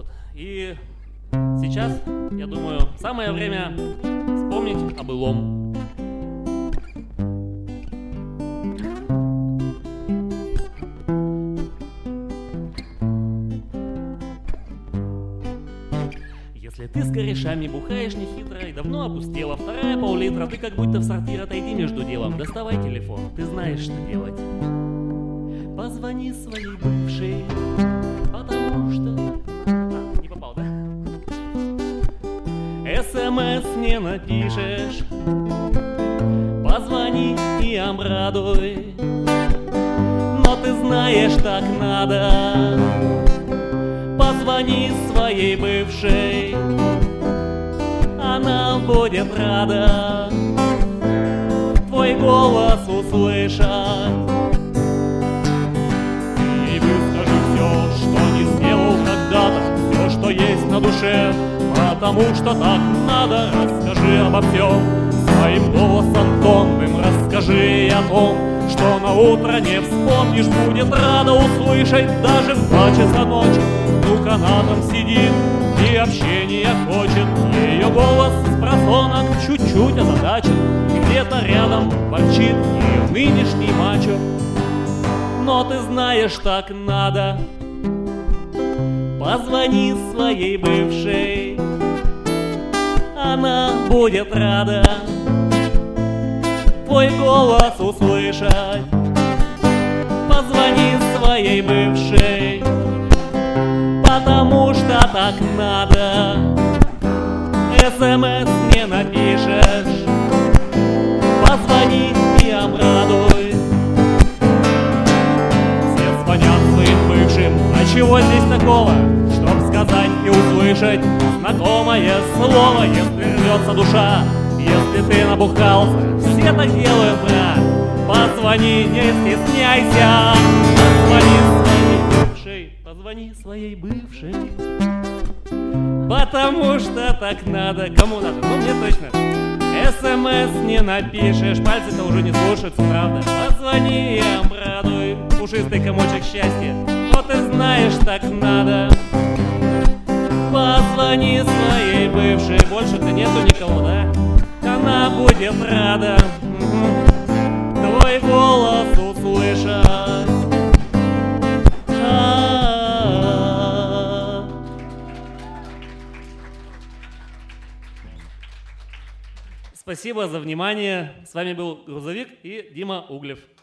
Вот. И сейчас, я думаю, самое время вспомнить о былом. Если ты с корешами бухаешь нехитро и давно опустела, вторая пол-литра, ты как будто в сортир, отойди между делом, доставай телефон, ты знаешь, что делать. Позвони своей бывшей, потому что... не попал, да? СМС не напишешь, позвони и обрадуй, но ты знаешь, так надо. Позвони своей бывшей, она будет рада твой голос услышать. И выскажи все, что не сделал когда-то, все, что есть на душе, потому что так надо. Расскажи обо всем своим голосом томным, расскажи о том, что на утро не вспомнишь, будет рада услышать даже в 2 часа ночи. Вдруг она там сидит и общения хочет, ее голос с просонок чуть-чуть озадачен, где-то рядом ворчит ее нынешний мачо. Но ты знаешь, так надо. Позвони своей бывшей, она будет рада твой голос услышать. Позвони своей бывшей, потому что так надо. СМС не напишешь, позвони и обрадуй. Все звонят своим бывшим, а чего здесь такого? Чтоб сказать и услышать знакомое слово. Если рвется душа, если ты набухался, все так делают, брат. Позвони, не стесняйся. Позвони своей бывшей, потому что так надо. Кому надо? Ну, мне точно. СМС не напишешь, пальцы-то уже не слушаются, правда. Позвони и обрадуй, пушистый комочек счастья. Но ты знаешь, так надо. Позвони своей бывшей, больше-то нету никого, да? Она будет рада твой голос услышать. Спасибо за внимание. С вами был Грузовик и Дима Углев.